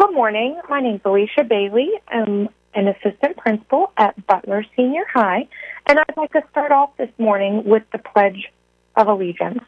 Good morning. My name is Alicia Bailey. I'm an assistant principal at Butler Senior High, and I'd like to start off this morning with the Pledge of Allegiance.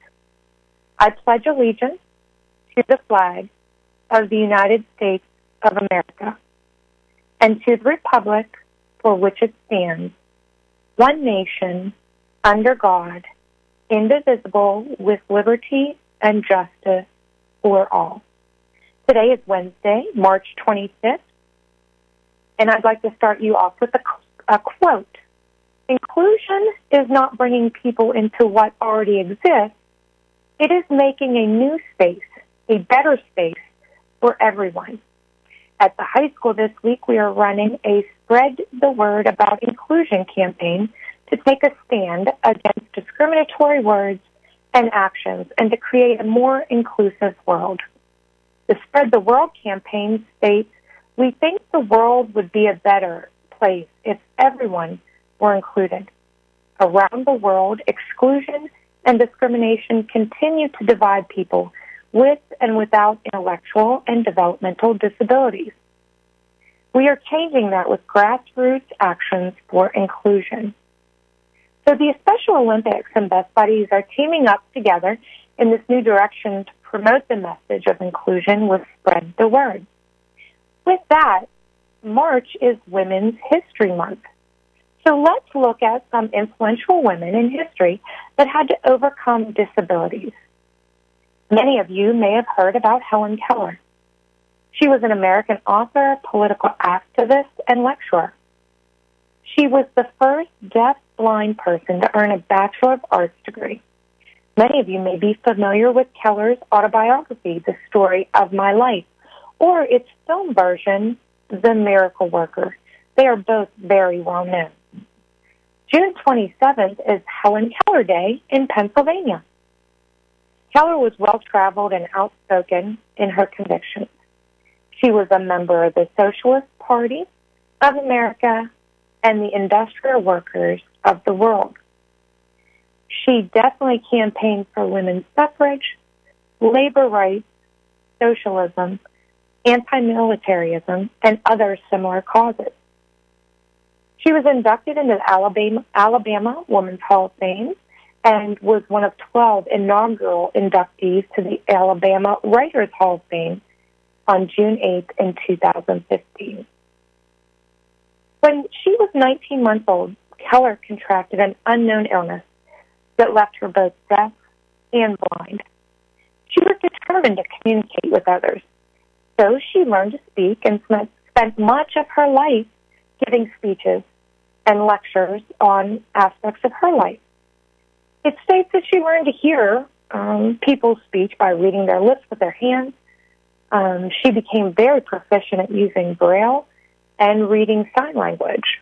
I pledge allegiance to the flag of the United States of America and to the republic for which it stands, one nation, under God, indivisible, with liberty and justice for all. Today is Wednesday, March 25th, and I'd like to start you off with a quote. Inclusion is not bringing people into what already exists. It is making a new space, a better space for everyone. At the high school this week, we are running a Spread the Word About Inclusion campaign to take a stand against discriminatory words and actions and to create a more inclusive world. The Spread the World campaign states, "We think the world would be a better place if everyone were included." Around the world, exclusion and discrimination continue to divide people with and without intellectual and developmental disabilities. We are changing that with grassroots actions for inclusion. So the Special Olympics and Best Buddies are teaming up together in this new direction to promote the message of inclusion with Spread the Word. With that, March is Women's History Month. So let's look at some influential women in history that had to overcome disabilities. Many of you may have heard about Helen Keller. She was an American author, political activist, and lecturer. She was the first deaf-blind person to earn a Bachelor of Arts degree. Many of you may be familiar with Keller's autobiography, The Story of My Life, or its film version, The Miracle Worker. They are both very well known. June 27th is Helen Keller Day in Pennsylvania. Keller was well-traveled and outspoken in her convictions. She was a member of the Socialist Party of America and the Industrial Workers of the World. She definitely campaigned for women's suffrage, labor rights, socialism, anti-militarism, and other similar causes. She was inducted into the Alabama Women's Hall of Fame and was one of 12 inaugural inductees to the Alabama Writers Hall of Fame on June 8th in 2015. When she was 19 months old, Keller contracted an unknown illness that left her both deaf and blind. She was determined to communicate with others, so she learned to speak and spent much of her life giving speeches and lectures on aspects of her life. It states that she learned to hear people's speech by reading their lips with their hands. She became very proficient at using Braille and reading sign language.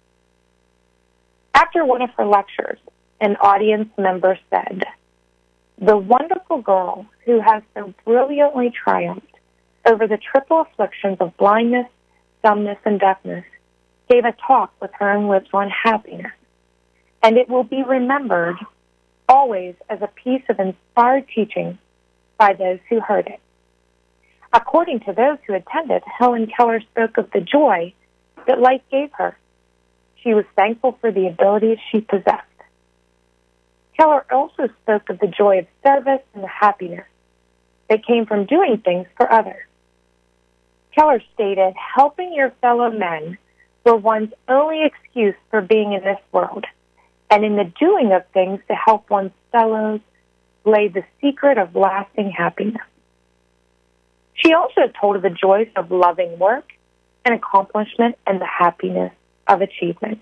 After one of her lectures, an audience member said, "The wonderful girl who has so brilliantly triumphed over the triple afflictions of blindness, dumbness, and deafness gave a talk with her and lips on happiness, and it will be remembered always as a piece of inspired teaching by those who heard it." According to those who attended, Helen Keller spoke of the joy that life gave her. She was thankful for the abilities she possessed. Keller also spoke of the joy of service and the happiness that came from doing things for others. Keller stated, "Helping your fellow men were one's only excuse for being in this world, and in the doing of things to help one's fellows lay the secret of lasting happiness." She also told of the joys of loving work and accomplishment and the happiness of achievement.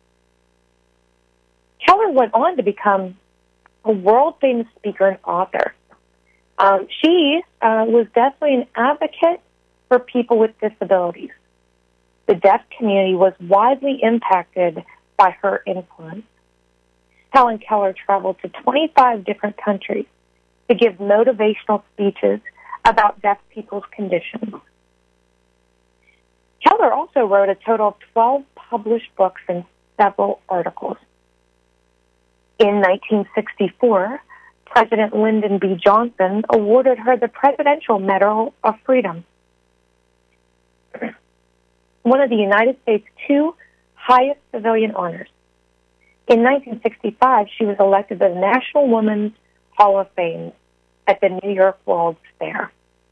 Keller went on to become a world-famous speaker and author. She was definitely an advocate for people with disabilities. The deaf community was widely impacted by her influence. Helen Keller traveled to 25 different countries to give motivational speeches about deaf people's conditions. Keller also wrote a total of 12 published books and several articles. In 1964, President Lyndon B. Johnson awarded her the Presidential Medal of Freedom. one of the United States' two highest civilian honors. In 1965, she was elected to the National Women's Hall of Fame at the New York World's Fair.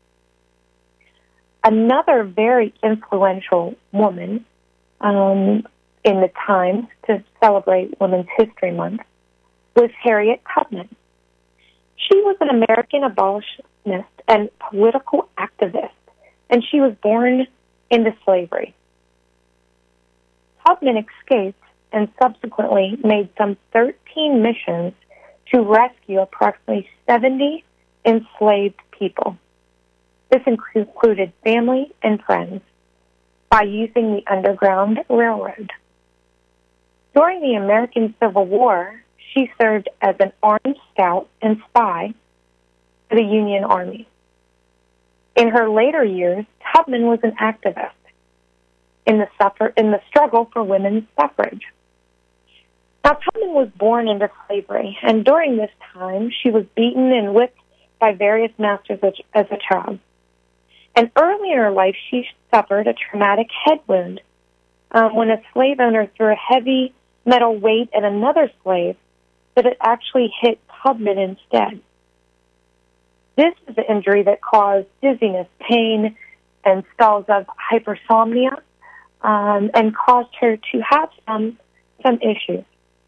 Another very influential woman in the Times to celebrate Women's History Month was Harriet Tubman. She was an American abolitionist and political activist, and she was born into slavery. Tubman escaped and subsequently made some 13 missions to rescue approximately 70 enslaved people. This included family and friends by using the Underground Railroad. During the American Civil War, she served as an armed scout and spy for the Union Army. In her later years, Tubman was an activist in the struggle for women's suffrage. Now, Tubman was born into slavery, and during this time, she was beaten and whipped by various masters as a child. And early in her life, she suffered a traumatic head wound when a slave owner threw a heavy metal weight at another slave, but it actually hit Tubman instead. This is an injury that caused dizziness, pain, and spells of hypersomnia, and caused her to have some issues.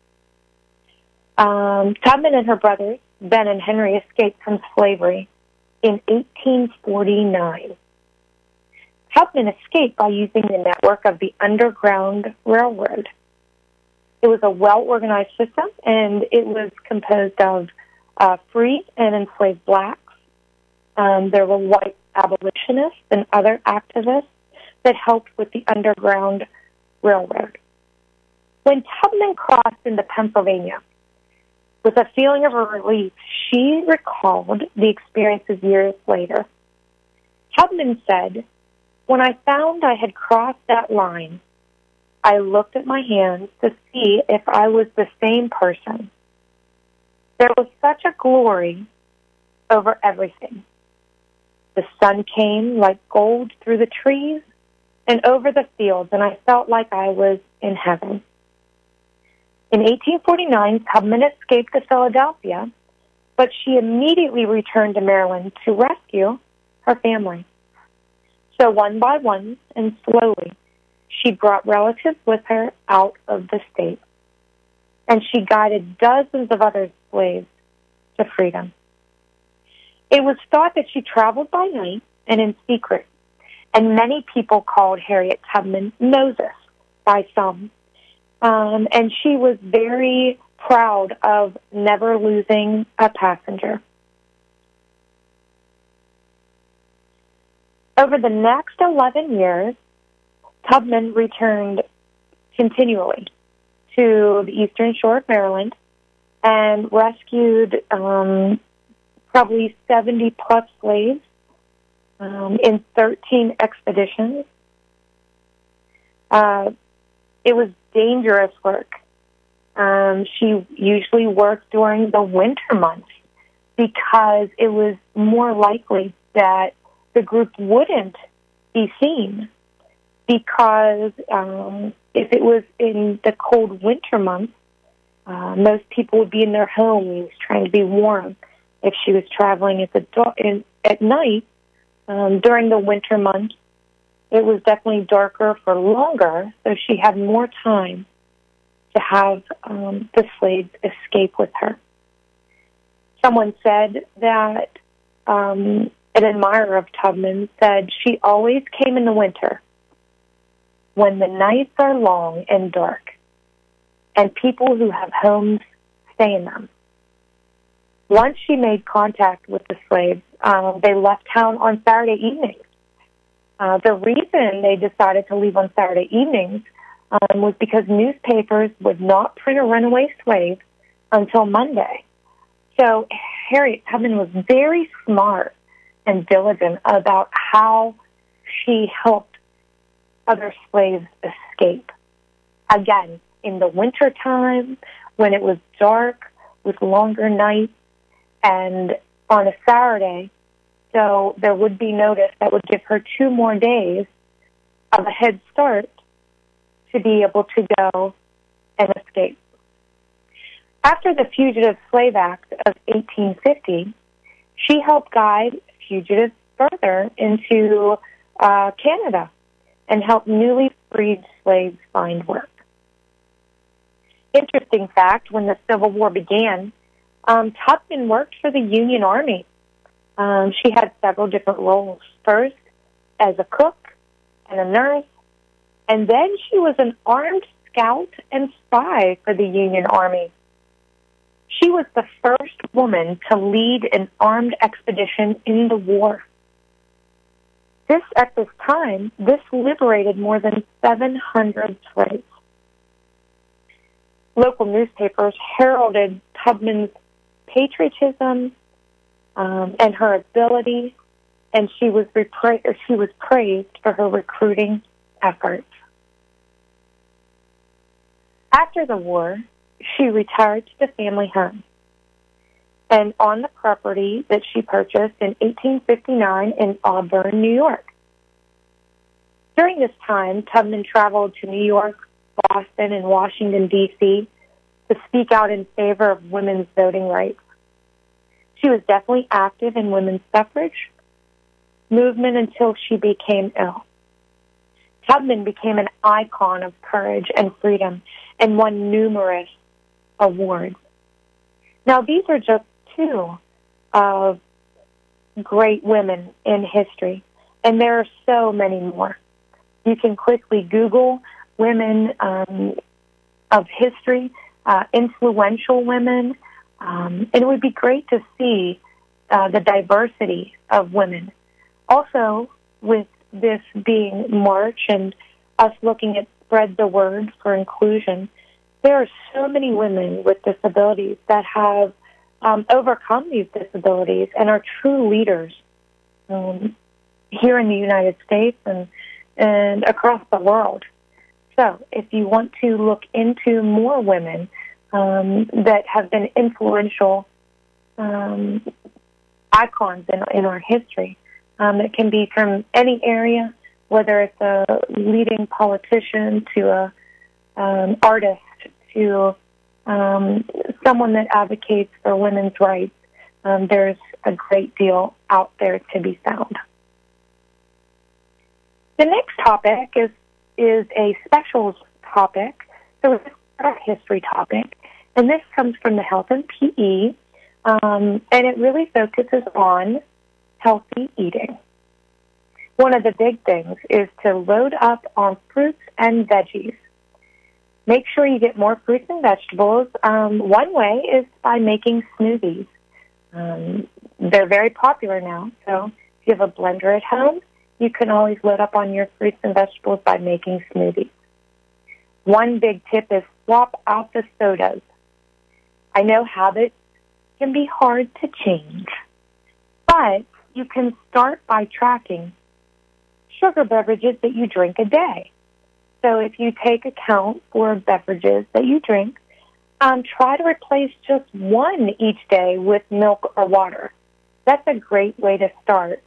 Tubman and her brothers, Ben and Henry, escaped from slavery in 1849. Tubman escaped by using the network of the Underground Railroad. It was a well-organized system, and it was composed of free and enslaved blacks. There were white abolitionists and other activists that helped with the Underground Railroad. When Tubman crossed into Pennsylvania, with a feeling of relief, she recalled the experiences years later. Tubman said, "When I found I had crossed that line, I looked at my hands to see if I was the same person. There was such a glory over everything. The sun came like gold through the trees and over the fields, and I felt like I was in heaven." In 1849, Tubman escaped to Philadelphia, but she immediately returned to Maryland to rescue her family. So one by one and slowly, she brought relatives with her out of the state, and she guided dozens of other slaves to freedom. It was thought that she traveled by night and in secret, and many people called Harriet Tubman Moses by some. And she was very proud of never losing a passenger. Over the next 11 years, Tubman returned continually to the eastern shore of Maryland and rescued probably 70-plus slaves in 13 expeditions. It was dangerous work. She usually worked during the winter months because it was more likely that the group wouldn't be seen, because if it was in the cold winter months, most people would be in their homes trying to be warm. If she was traveling at night during the winter months, it was definitely darker for longer, so she had more time to have the slaves escape with her. Someone said that an admirer of Tubman said she always came in the winter when the nights are long and dark, and people who have homes stay in them. Once she made contact with the slaves, they left town on Saturday evenings. The reason they decided to leave on Saturday evenings was because newspapers would not print a runaway slave until Monday. So Harriet Tubman was very smart and diligent about how she helped other slaves escape. Again, in the wintertime, when it was dark with longer nights, and on a Saturday, so there would be notice that would give her 2 more days of a head start to be able to go and escape. After the Fugitive Slave Act of 1850, she helped guide fugitives further into Canada and helped newly freed slaves find work. Interesting fact, when the Civil War began, Tubman worked for the Union Army. She had several different roles. First, as a cook and a nurse, and then she was an armed scout and spy for the Union Army. She was the first woman to lead an armed expedition in the war. At this time, this liberated more than 700 slaves. Local newspapers heralded Tubman's patriotism and her ability, and she was praised for her recruiting efforts. After the war, she retired to the family home, and on the property that she purchased in 1859 in Auburn, New York. During this time, Tubman traveled to New York, Boston, and Washington, D.C. to speak out in favor of women's voting rights. She was definitely active in women's suffrage movement until she became ill. Tubman became an icon of courage and freedom and won numerous awards. Now, these are just two of great women in history, and there are so many more. You can quickly Google women of history, influential women, and it would be great to see the diversity of women. Also, with this being March and us looking at Spread the Word for inclusion, there are so many women with disabilities that have overcome these disabilities and are true leaders here in the United States and across the world. So if you want to look into more women that have been influential icons in our history, it can be from any area, whether it's a leading politician to a artist to someone that advocates for women's rights. There's a great deal out there to be found. The next topic is a special topic, so it's our history topic, and this comes from the Health and PE, and it really focuses on healthy eating. One of the big things is to load up on fruits and veggies. Make sure you get more fruits and vegetables. One way is by making smoothies. They're very popular now, so if you have a blender at home, you can always load up on your fruits and vegetables by making smoothies. One big tip is swap out the sodas. I know habits can be hard to change, but you can start by tracking sugar beverages that you drink a day. So if you take account for beverages that you drink, try to replace just one each day with milk or water. That's a great way to start.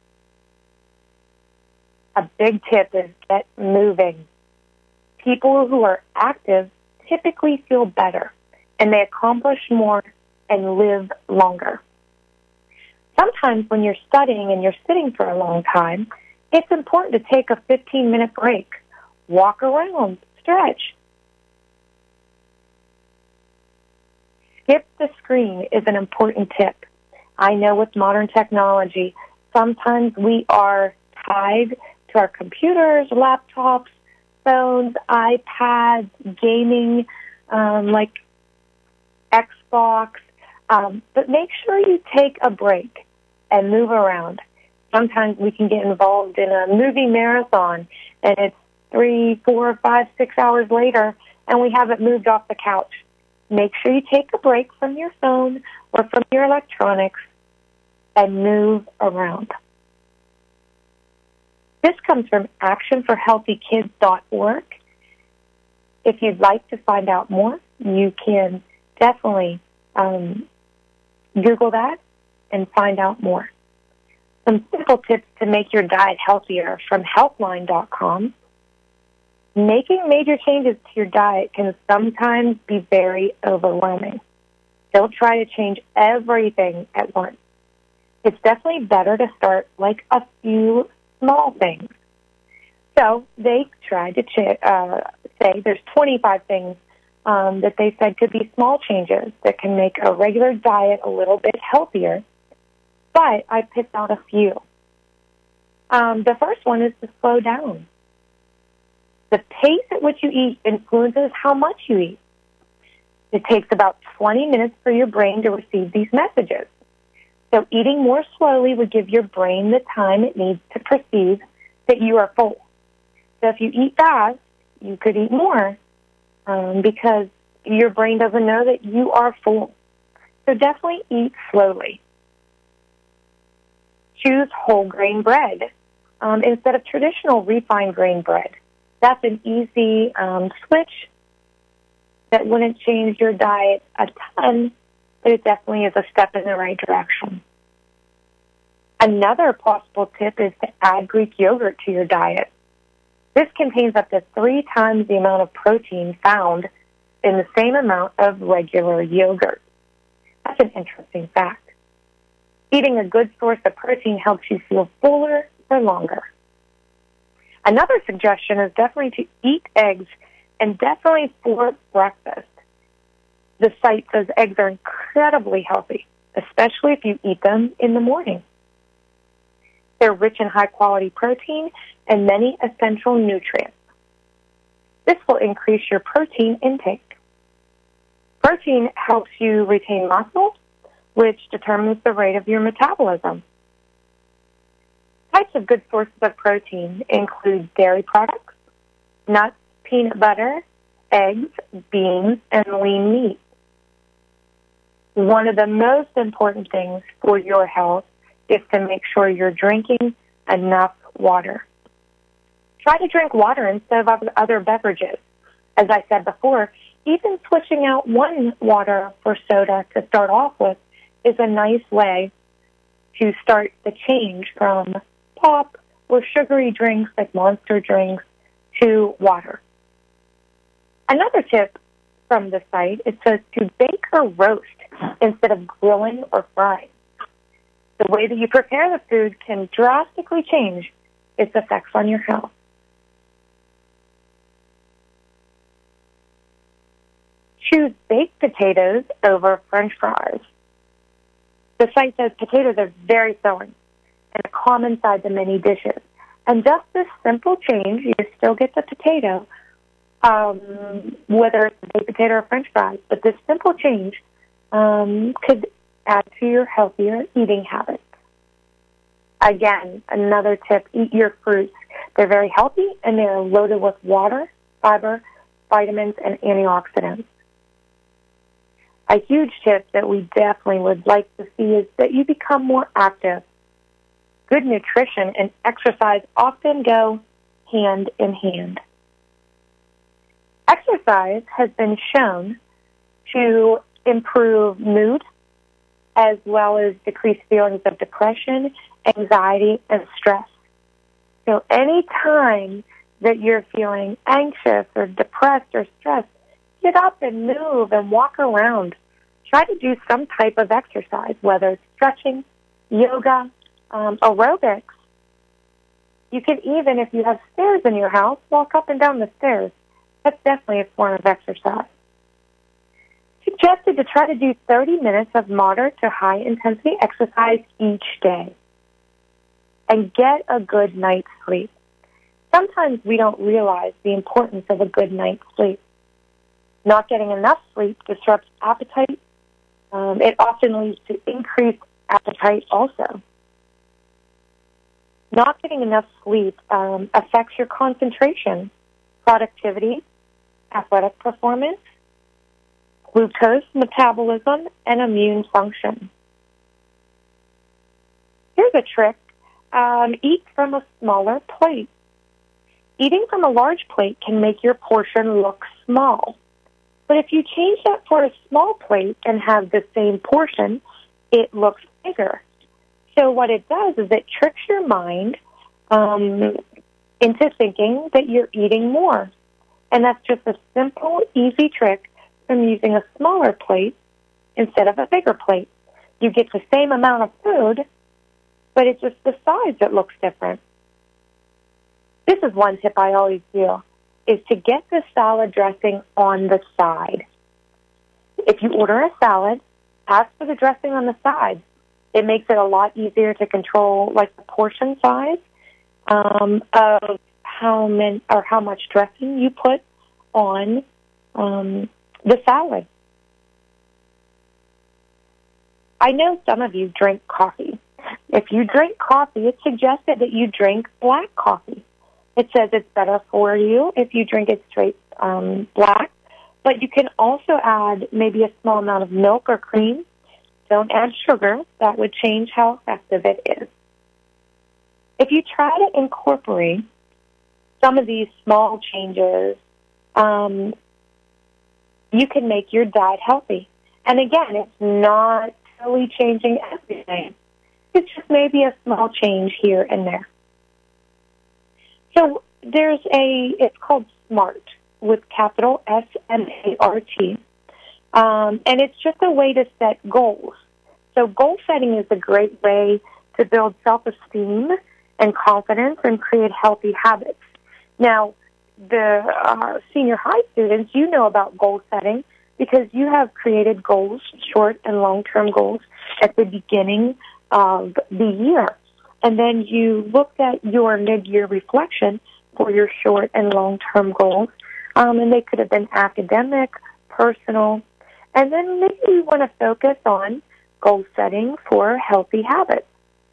A big tip is get moving. People who are active typically feel better, and they accomplish more and live longer. Sometimes when you're studying and you're sitting for a long time, it's important to take a 15-minute break. Walk around, stretch. Skip the screen is an important tip. I know with modern technology, sometimes we are tied to our computers, laptops, phones, iPads, gaming, like Xbox, but make sure you take a break and move around. Sometimes we can get involved in a movie marathon, and it's 3, 4, 5, 6 hours later, and we haven't moved off the couch. Make sure you take a break from your phone or from your electronics and move around. This comes from actionforhealthykids.org. If you'd like to find out more, you can definitely Google that and find out more. Some simple tips to make your diet healthier from Healthline.com. Making major changes to your diet can sometimes be very overwhelming. Don't try to change everything at once. It's definitely better to start like a few small things. So they tried to say there's 25 things that they said could be small changes that can make a regular diet a little bit healthier. But I picked out a few. The first one is to slow down. The pace at which you eat influences how much you eat. It takes about 20 minutes for your brain to receive these messages. So eating more slowly would give your brain the time it needs to perceive that you are full. So if you eat fast, you could eat more because your brain doesn't know that you are full. So definitely eat slowly. Choose whole grain bread instead of traditional refined grain bread. That's an easy switch that wouldn't change your diet a ton, but it definitely is a step in the right direction. Another possible tip is to add Greek yogurt to your diet. This contains up to 3 times the amount of protein found in the same amount of regular yogurt. That's an interesting fact. Eating a good source of protein helps you feel fuller for longer. Another suggestion is definitely to eat eggs, and definitely for breakfast. The site says eggs are incredibly healthy, especially if you eat them in the morning. They're rich in high-quality protein and many essential nutrients. This will increase your protein intake. Protein helps you retain muscle, which determines the rate of your metabolism. Types of good sources of protein include dairy products, nuts, peanut butter, eggs, beans, and lean meat. One of the most important things for your health is to make sure you're drinking enough water. Try to drink water instead of other beverages. As I said before, even switching out one water for soda to start off with is a nice way to start the change from pop or sugary drinks like Monster drinks to water. Another tip from the site, it says to bake or roast instead of grilling or frying. The way that you prepare the food can drastically change its effects on your health. Choose baked potatoes over French fries. The site says potatoes are very filling and a common side to many dishes. And just this simple change, you still get the potato, whether it's a baked potato or French fries, but this simple change could add to your healthier eating habits. Again, another tip, eat your fruits. They're very healthy, and they're loaded with water, fiber, vitamins, and antioxidants. A huge tip that we definitely would like to see is that you become more active. Good nutrition and exercise often go hand in hand. Exercise has been shown to improve mood as well as decrease feelings of depression, anxiety, and stress. So any time that you're feeling anxious or depressed or stressed, get up and move and walk around. Try to do some type of exercise, whether it's stretching, yoga, aerobics. You can even, if you have stairs in your house, walk up and down the stairs. That's definitely a form of exercise. Suggested to try to do 30 minutes of moderate to high intensity exercise each day and get a good night's sleep. Sometimes we don't realize the importance of a good night's sleep. Not getting enough sleep disrupts appetite. It often leads to increased appetite also. Not getting enough sleep affects your concentration, productivity, athletic performance, glucose metabolism, and immune function. Here's a trick. Eat from a smaller plate. Eating from a large plate can make your portion look small. But if you change that for a small plate and have the same portion, it looks bigger. So what it does is it tricks your mind into thinking that you're eating more. And that's just a simple, easy trick from using a smaller plate instead of a bigger plate. You get the same amount of food, but it's just the size that looks different. This is one tip I always do, is to get the salad dressing on the side. If you order a salad, ask for the dressing on the side. It makes it a lot easier to control, like, the portion size of how much dressing you put on the salad. I know some of you drink coffee. If you drink coffee, it's suggested that you drink black coffee. It says it's better for you if you drink it straight black, but you can also add maybe a small amount of milk or cream. Don't add sugar. That would change how effective it is. If you try to incorporate some of these small changes, you can make your diet healthy. And again, it's not totally changing everything. It's just maybe a small change here and there. So it's called SMART, with capital SMART. And it's just a way to set goals. So goal setting is a great way to build self-esteem and confidence and create healthy habits. Now, the senior high students, you know about goal setting because you have created goals, short and long-term goals, at the beginning of the year. And then you looked at your mid-year reflection for your short and long-term goals. And they could have been academic, personal. And then maybe you want to focus on goal setting for healthy habits.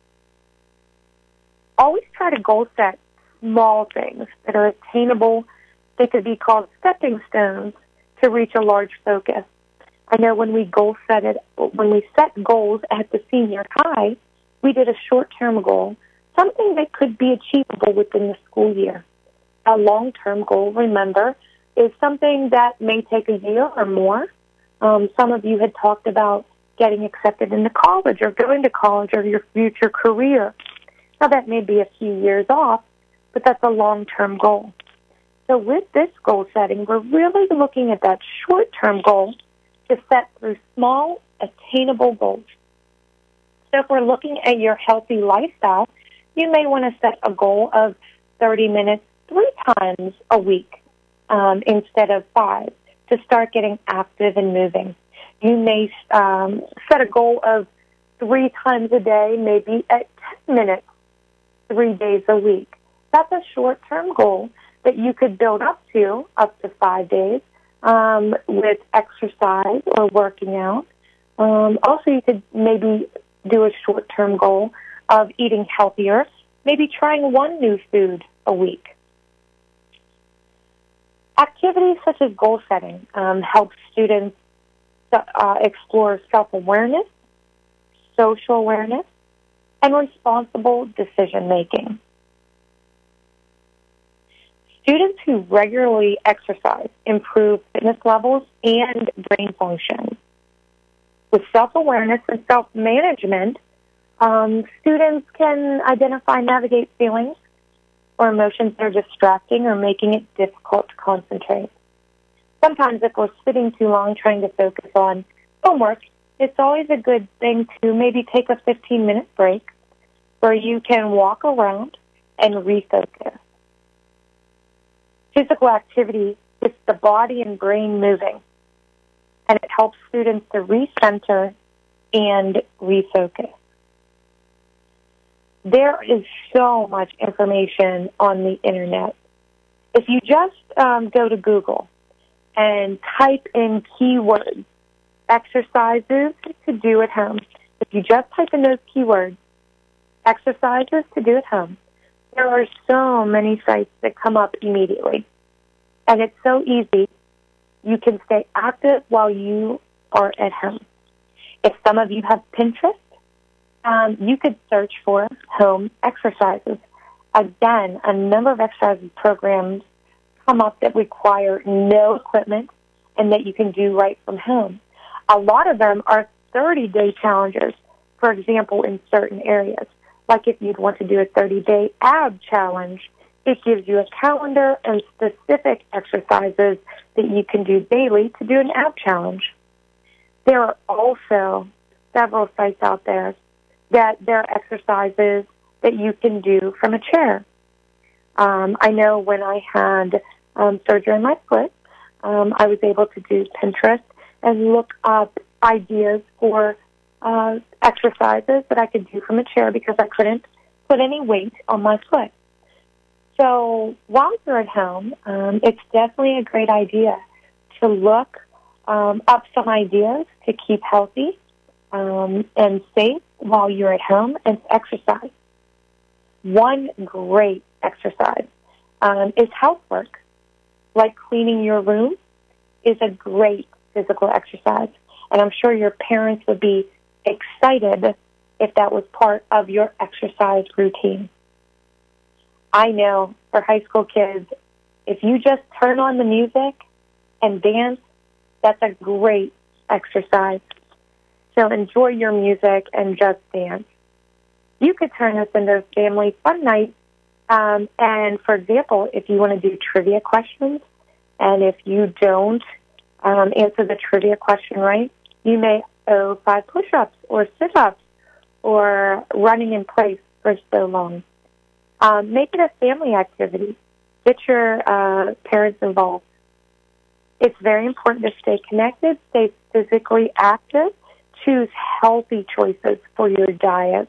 Always try to goal set small things that are attainable. They could be called stepping stones to reach a large focus. I know when we set goals at the senior high, we did a short-term goal, something that could be achievable within the school year. A long-term goal, remember, is something that may take a year or more. Some of you had talked about getting accepted into college or going to college or your future career. Now, that may be a few years off, but that's a long-term goal. So with this goal setting, we're really looking at that short-term goal to set through small, attainable goals. So if we're looking at your healthy lifestyle, you may want to set a goal of 30 minutes 3 times a week instead of 5 to start getting active and moving. You may set a goal of 3 times a day, maybe at 10 minutes, 3 days a week. That's a short-term goal that you could build up to 5 days with exercise or working out. Also, you could maybe do a short-term goal of eating healthier, maybe trying one new food a week. Activities such as goal setting help students explore self-awareness, social awareness, and responsible decision-making. Students who regularly exercise improve fitness levels and brain function. With self-awareness and self-management, students can identify and navigate feelings or emotions that are distracting or making it difficult to concentrate. Sometimes if we're sitting too long trying to focus on homework, it's always a good thing to maybe take a 15-minute break where you can walk around and refocus. Physical activity gets the body and brain moving, and it helps students to recenter and refocus. There is so much information on the Internet. If you just go to Google and type in keywords, exercises to do at home, if you just type in those keywords, exercises to do at home, there are so many sites that come up immediately. And it's so easy. You can stay active while you are at home. If some of you have Pinterest, you could search for home exercises. Again, a number of exercise programs come up that require no equipment and that you can do right from home. A lot of them are 30-day challenges for example, in certain areas. Like if you'd want to do a 30-day ab challenge, it gives you a calendar and specific exercises that you can do daily to do an ab challenge. There are also several sites out there that there are exercises that you can do from a chair. I know when I had surgery on my foot, I was able to do Pinterest and look up ideas for exercises that I could do from a chair because I couldn't put any weight on my foot. So while you're at home, it's definitely a great idea to look up some ideas to keep healthy and safe while you're at home and exercise. One great exercise is housework, like cleaning your room is a great physical exercise. And I'm sure your parents would be excited if that was part of your exercise routine. I know for high school kids, if you just turn on the music and dance, that's a great exercise. So enjoy your music and just dance. You could turn this into a family fun night. And, for example, if you want to do trivia questions, and if you don't answer the trivia question right, you may owe 5 push-ups or sit-ups or running in place for so long. Make it a family activity. Get your parents involved. It's very important to stay connected, stay physically active, choose healthy choices for your diet.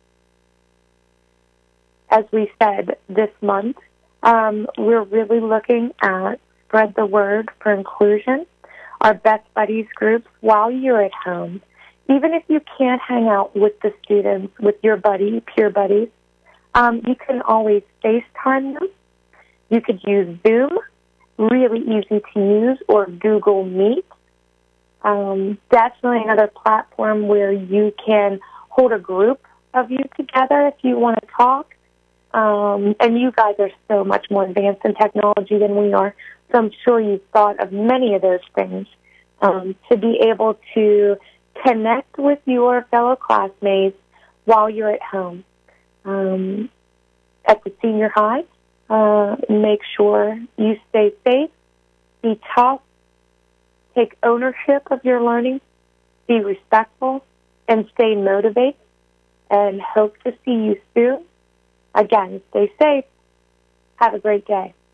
As we said this month, we're really looking at Spread the Word for Inclusion, our Best Buddies groups while you're at home. Even if you can't hang out with the students, with your peer buddies, you can always FaceTime them. You could use Zoom, really easy to use, or Google Meet. Definitely another platform where you can hold a group of you together if you want to talk. And you guys are so much more advanced in technology than we are, so I'm sure you've thought of many of those things to be able to connect with your fellow classmates while you're at home. At the senior high, make sure you stay safe, be tough, take ownership of your learning, be respectful, and stay motivated, and hope to see you soon. Again, stay safe. Have a great day.